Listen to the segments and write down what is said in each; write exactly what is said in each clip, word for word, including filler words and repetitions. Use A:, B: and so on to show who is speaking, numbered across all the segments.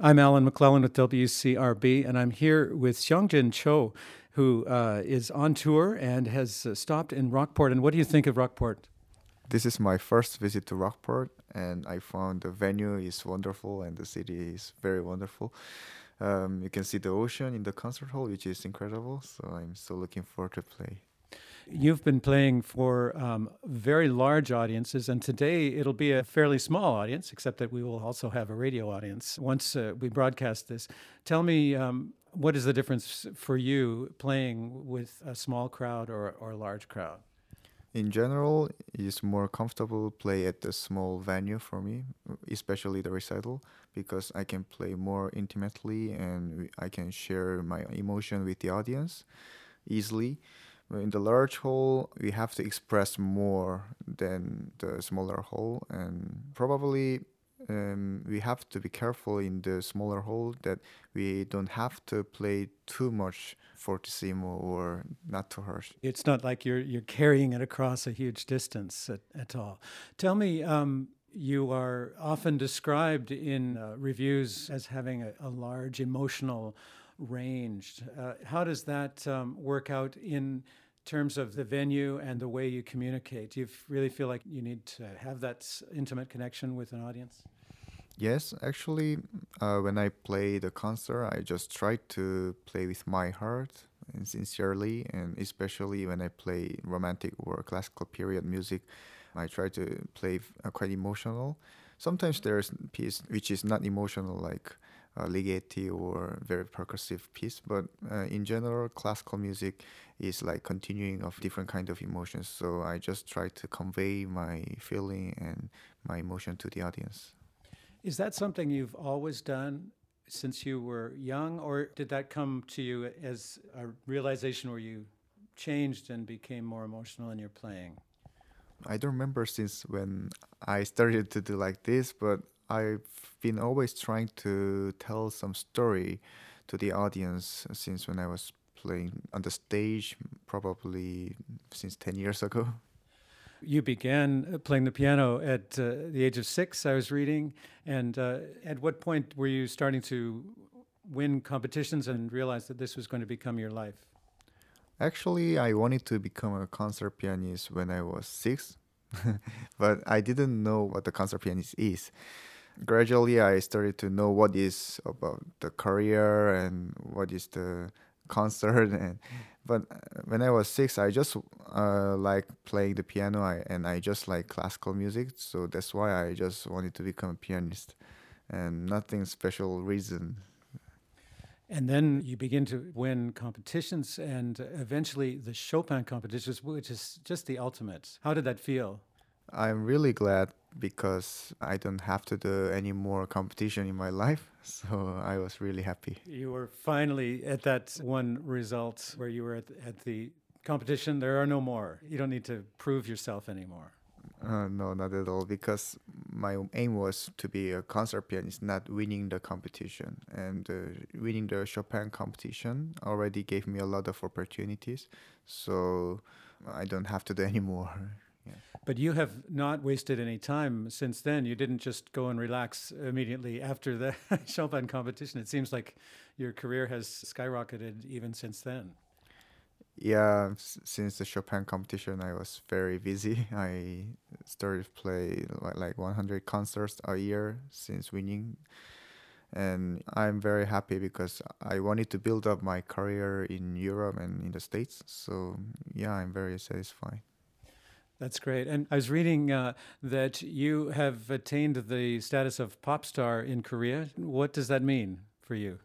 A: I'm Alan McClellan with W C R B, and I'm here with Xiangjin Cho, who uh, is on tour and has uh, stopped in Rockport. And what do you think of Rockport?
B: This is my first visit to Rockport, and I found the venue is wonderful and the city is very wonderful. Um, you can see the ocean in the concert hall, which is incredible. So I'm so looking forward to play.
A: You've been playing for um, very large audiences, and today it'll be a fairly small audience, except that we will also have a radio audience once uh, we broadcast this. Tell me, um, what is the difference for you playing with a small crowd or, or a large crowd?
B: In general, it's more comfortable play at the small venue for me, especially the recital, because I can play more intimately and I can share my emotion with the audience easily. In the large hall, we have to express more than the smaller hall, and probably um, we have to be careful in the smaller hall that we don't have to play too much fortissimo or not too harsh.
A: It's not like you're you're carrying it across a huge distance at, at all. Tell me, um, you are often described in uh, reviews as having a, a large emotional range. Uh, how does that um, work out in terms of the venue and the way you communicate? Do you f- really feel like you need to have that s- intimate connection with an audience?
B: Yes, actually, uh, when I play the concert, I just try to play with my heart and sincerely, and especially when I play romantic or classical period music, I try to play uh, quite emotional. Sometimes there's piece which is not emotional, like uh, ligeti or very percussive piece, but uh, in general, classical music is like continuing of different kind of emotions. So I just try to convey my feeling and my emotion to the audience.
A: Is that something you've always done since you were young, or did that come to you as a realization where you changed and became more emotional in your playing?
B: I don't remember since when I started to do like this, but I've been always trying to tell some story to the audience since when I was playing on the stage, probably since ten years ago.
A: You began uh, playing the piano at uh, the age of six, I was reading. And uh, at what point were you starting to win competitions and realize that this was going to become your life?
B: Actually, I wanted to become a concert pianist when I was six, but I didn't know what the concert pianist is. Gradually, I started to know what is about the career and what is the concert. And but uh, when I was six, I just uh, like playing the piano, I, and I just like classical music. So that's why I just wanted to become a pianist, and nothing special reason.
A: And then you begin to win competitions and eventually the Chopin competitions, which is just the ultimate. How did that feel?
B: I'm really glad because I don't have to do any more competition in my life. So I was really happy.
A: You were finally at that one result where you were at, at the competition. There are no more. You don't need to prove yourself anymore.
B: Uh, no, not at all, because my aim was to be a concert pianist, not winning the competition. And uh, winning the Chopin competition already gave me a lot of opportunities, so I don't have to do anymore. Yeah.
A: But you have not wasted any time since then. You didn't just go and relax immediately after the Chopin competition. It seems like your career has skyrocketed even since then.
B: Yeah, s- since the Chopin competition, I was very busy. I started to play li- like one hundred concerts a year since winning, and I'm very happy because I wanted to build up my career in Europe and in the States. So yeah, I'm very satisfied.
A: That's great. And I was reading uh, that you have attained the status of pop star in Korea. What does that mean for you?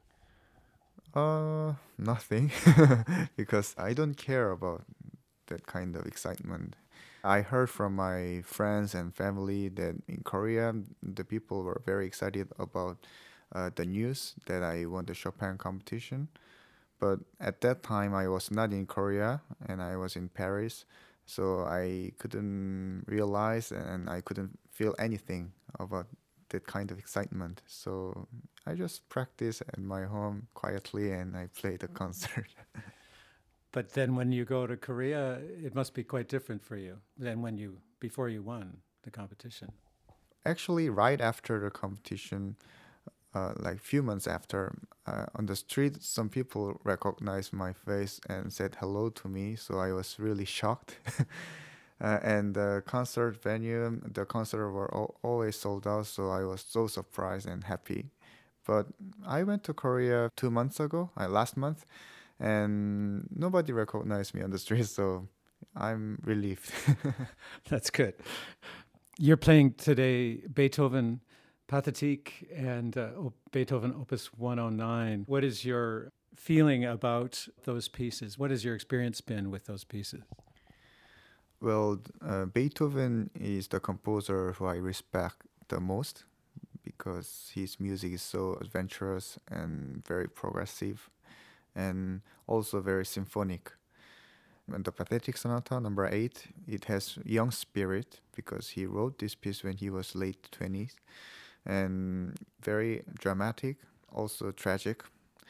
B: Uh, nothing, because I don't care about that kind of excitement. I heard from my friends and family that in Korea, the people were very excited about uh, the news that I won the Chopin competition. But at that time, I was not in Korea and I was in Paris. So I couldn't realize and I couldn't feel anything about that kind of excitement. So I just practiced at my home quietly and I played the concert.
A: But then when you go to Korea, it must be quite different for you than when you before you won the competition.
B: Actually, right after the competition, uh, like few months after, uh, on the street, some people recognized my face and said hello to me. So I was really shocked. uh, and the concert venue, the concert were al- always sold out. So I was so surprised and happy. But I went to Korea two months ago, uh, last month, and nobody recognized me on the street. So I'm relieved.
A: That's good. You're playing today Beethoven Pathétique and uh, Op- Beethoven Opus one oh nine. What is your feeling about those pieces? What has your experience been with those pieces?
B: Well, uh, Beethoven is the composer who I respect the most because his music is so adventurous and very progressive and also very symphonic. And the Pathetic Sonata number eight, it has young spirit because he wrote this piece when he was late twenties and very dramatic, also tragic.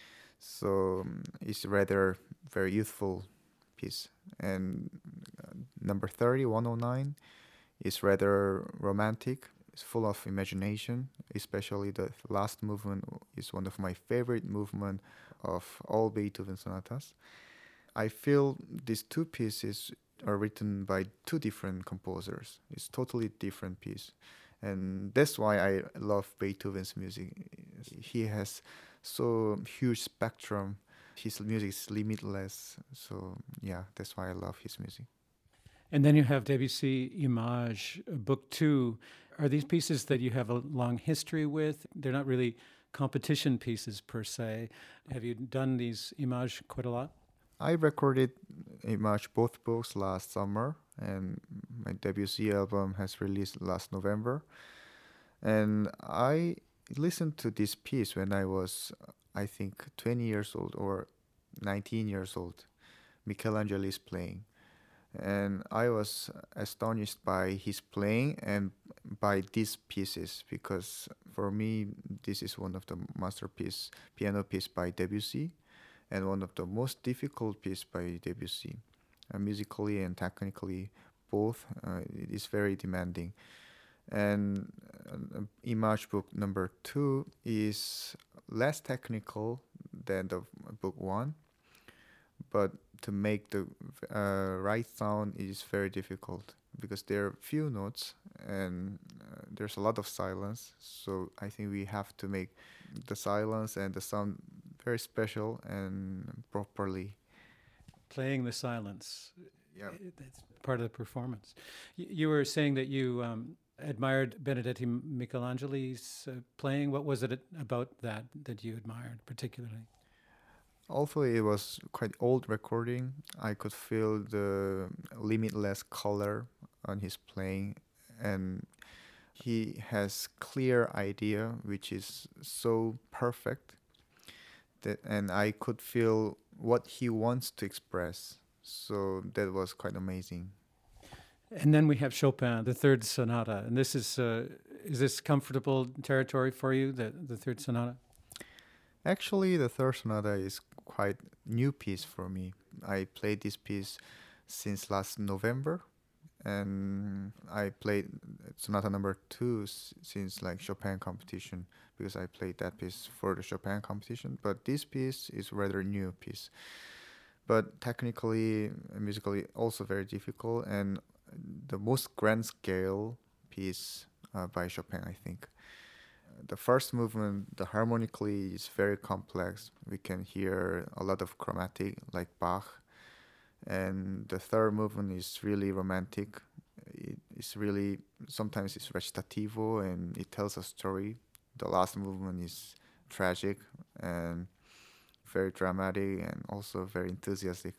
B: So um, it's rather very youthful piece. And uh, number thirty, one oh nine, is rather romantic. It's full of imagination, especially the last movement is one of my favorite movement of all Beethoven sonatas. I feel these two pieces are written by two different composers. It's totally different piece. And that's why I love Beethoven's music. He has so huge spectrum. His music is limitless. So yeah, that's why I love his music.
A: And then you have Debussy Image, uh, Book Two. Are these pieces that you have a long history with? They're not really competition pieces per se. Have you done these Image quite a lot?
B: I recorded Image both books last summer, and my Debussy album has released last November. And I listened to this piece when I was, I think, twenty years old or nineteen years old. Michelangelo is playing. And I was astonished by his playing and by these pieces because for me, this is one of the masterpiece, piano piece by Debussy and one of the most difficult piece by Debussy. Uh, musically and technically, both, uh, it is very demanding. And uh, Image book number two is less technical than the book one, but to make the uh, right sound is very difficult because there are few notes and uh, there's a lot of silence. So I think we have to make the silence and the sound very special and properly.
A: Playing the silence.
B: Yeah.
A: That's part of the performance. Y- You were saying that you um, admired Benedetti Michelangeli's uh, playing. What was it about that that you admired particularly?
B: Although it was quite old recording, I could feel the limitless color on his playing, and he has clear idea which is so perfect that, and I could feel what he wants to express. So that was quite amazing.
A: And then we have Chopin, the third sonata, and this is uh, is this comfortable territory for you, the the third sonata?
B: Actually, the third sonata is quite new piece for me. I played this piece since last November, and I played sonata number two s- since like Chopin competition because I played that piece for the Chopin competition. But this piece is rather new piece, but technically, and musically, also very difficult and the most grand scale piece uh, by Chopin, I think. The first movement, the harmonically is very complex. We can hear a lot of chromatic like Bach. And the third movement is really romantic. It is really, sometimes it's recitativo and it tells a story. The last movement is tragic and very dramatic and also very enthusiastic.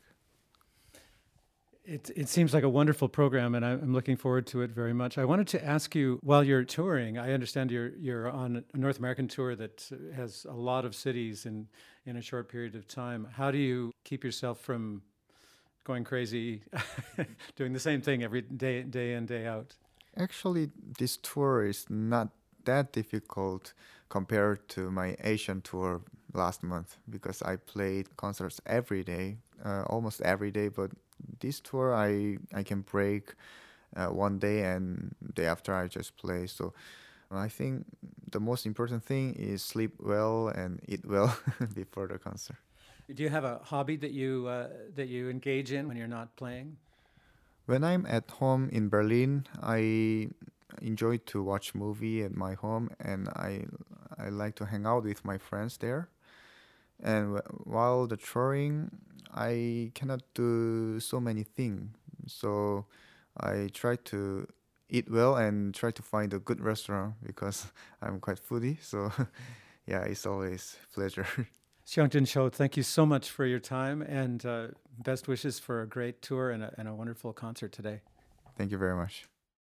A: It, it seems like a wonderful program, and I- I'm looking forward to it very much. I wanted to ask you, while you're touring, I understand you're you're on a North American tour that has a lot of cities in in a short period of time. How do you keep yourself from going crazy, doing the same thing every day, day in, day out?
B: Actually, this tour is not that difficult compared to my Asian tour last month because I played concerts every day, uh, almost every day. But this tour, I I can break uh, one day and day after I just play. So I think the most important thing is sleep well and eat well before the concert.
A: Do you have a hobby that you uh, that you engage in when you're not playing?
B: When I'm at home in Berlin, I enjoy to watch movie at my home, and I I like to hang out with my friends there. And wh- while the touring, I cannot do so many things. So I try to eat well and try to find a good restaurant because I'm quite foodie. So yeah, it's always pleasure.
A: Xiangjun Shou, thank you so much for your time and uh, best wishes for a great tour and a, and a wonderful concert today.
B: Thank you very much.